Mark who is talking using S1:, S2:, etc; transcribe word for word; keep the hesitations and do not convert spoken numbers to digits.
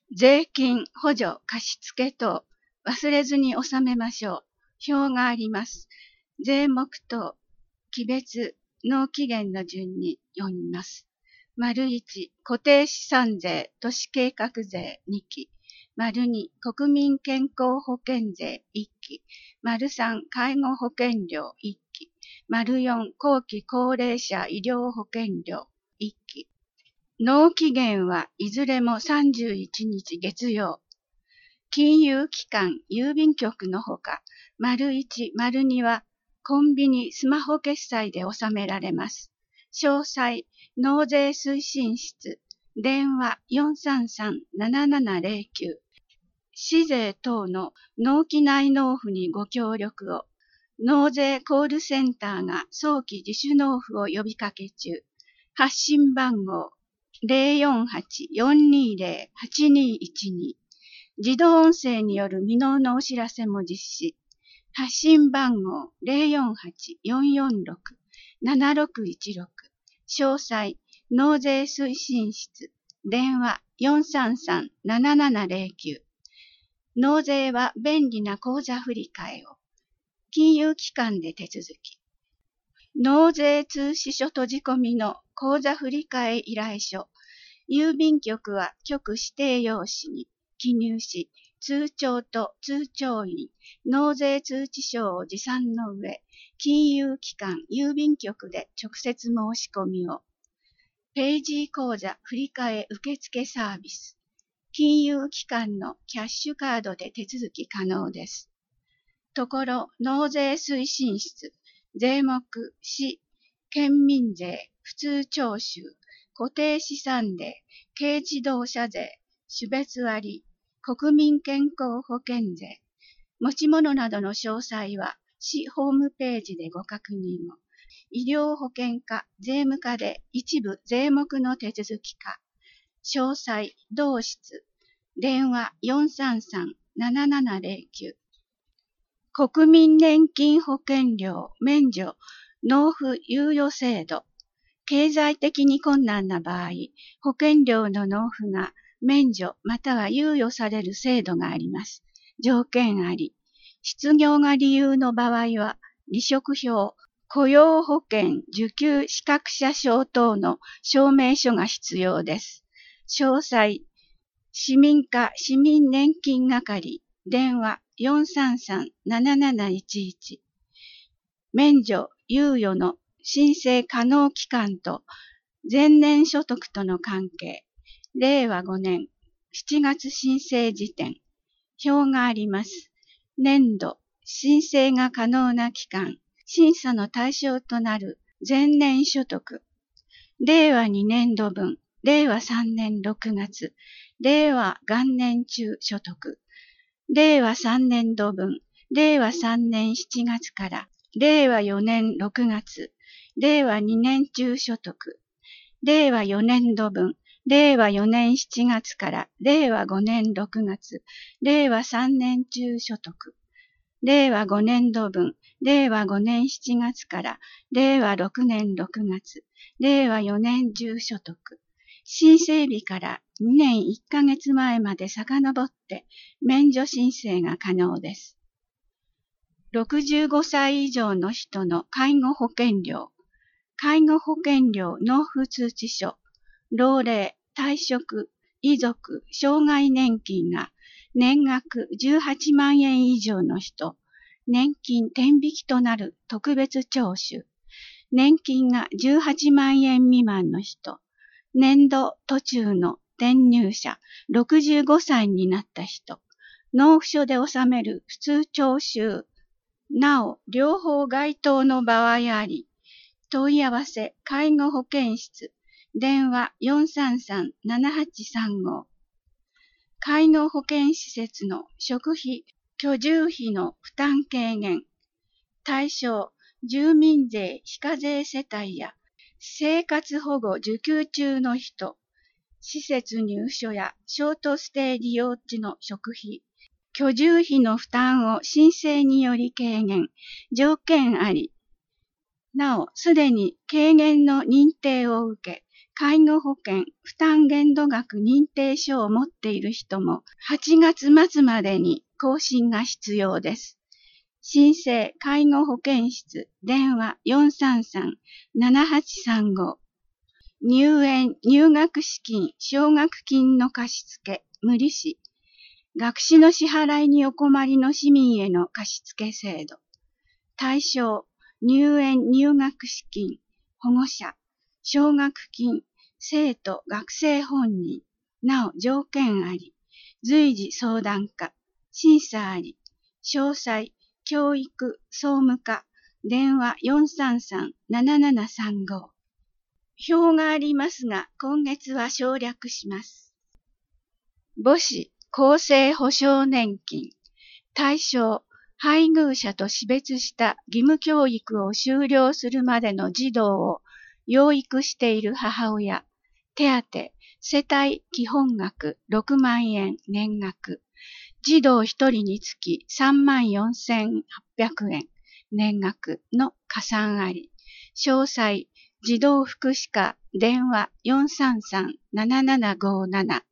S1: 税金、補助、貸付等、忘れずに納めましょう。表があります。税目等、期別、納期限の順に読みます。丸いち、固定資産税、都市計画税にき。丸に、国民健康保険税いっき。丸さん、介護保険料いっき。丸よん、後期高齢者医療保険料いっき。納期限はいずれもさんじゅういちにち月曜。金融機関、郵便局のほか、丸いち、丸にはコンビニ、スマホ決済で納められます。詳細、納税推進室、電話 よんさんさんななななゼロきゅう。市税等の納期内納付にご協力を。納税コールセンターが早期自主納付を呼びかけ中。発信番号 ゼロよんはち よんにゼロ はちにいちに。自動音声による未納のお知らせも実施。発信番号 ゼロよんはち よんよんろく ななろくいちろく。詳細、納税推進室、電話 よんさんさんななななゼロきゅう。納税は便利な口座振替を。金融機関で手続き。納税通知書閉じ込みの口座振替依頼書。郵便局は局指定用紙に記入し、通帳と通帳員、納税通知書を持参の上、金融機関、郵便局で直接申し込みを。ペイジー口座振替受付サービス。金融機関のキャッシュカードで手続き可能です。ところ、納税推進室、税目、市、県民税、普通徴収、固定資産税、軽自動車税、種別割、国民健康保険税、持ち物などの詳細は市ホームページでご確認を。医療保険課、税務課で一部税目の手続き課。詳細、同室、電話 よんさんさんななななゼロきゅう。国民年金保険料免除納付猶予制度。経済的に困難な場合、保険料の納付が免除または猶予される制度があります。条件あり。失業が理由の場合は、離職票、雇用保険受給資格者証等の証明書が必要です。詳細、市民課市民年金係、電話よんさんさんなななないちいち。免除、猶予の申請可能期間と前年所得との関係。れいわごねんしちがつ申請時点。表があります。年度、申請が可能な期間、審査の対象となる前年所得。れいわにねんどぶん、れいわさんねんろくがつ、れいわ元年中所得。れいわさんねんどぶん、れいわさんねんしちがつかられいわよねんろくがつ、れいわにねん中所得。れいわよねんどぶん、れいわよねんしちがつかられいわごねんろくがつ、れいわさんねん中所得。れいわごねんどぶん、れいわごねんしちがつかられいわろくねんろくがつ、れいわよねん中所得。申請日からにねんいっかげつまえまで遡って免除申請が可能です。ろくじゅうごさい以上の人の介護保険料、介護保険料納付通知書、老齢、退職、遺族、障害年金が年額じゅうはちまんえん以上の人、年金天引きとなる特別徴収、年金がじゅうはちまんえん未満の人、年度途中の転入者、ろくじゅうごさいになった人、納付書で納める普通徴収、なお、両方該当の場合あり、問い合わせ、介護保険室、電話よんさんさんななはちさんご。介護保険施設の食費、居住費の負担軽減。対象、住民税非課税世帯や生活保護受給中の人、施設入所やショートステイ利用時の食費、居住費の負担を申請により軽減、条件あり。なお、すでに軽減の認定を受け、 介護保険負担限度額認定書を持っている人もはちがつ末までに更新が必要です。新生介護保険室電話 よんさんさん ななはちさんご 入園入学資金奨学金の貸付無利子学資の支払いにお困りの市民への貸付制度対象入園入学資金保護者奨学金生徒学生本人なお条件あり随時相談課審査あり詳細教育総務課電話 よんさんさん ななななさんご 表がありますが今月は省略します。母子厚生保障年金対象配偶者と死別した義務教育を修了するまでの児童を養育している母親手当世帯基本額ろくまんえん年額児童ひとりにつきさんまんよんせんはっぴゃくえん年額の加算あり詳細児童福祉課電話 よんさんさん ななななごなな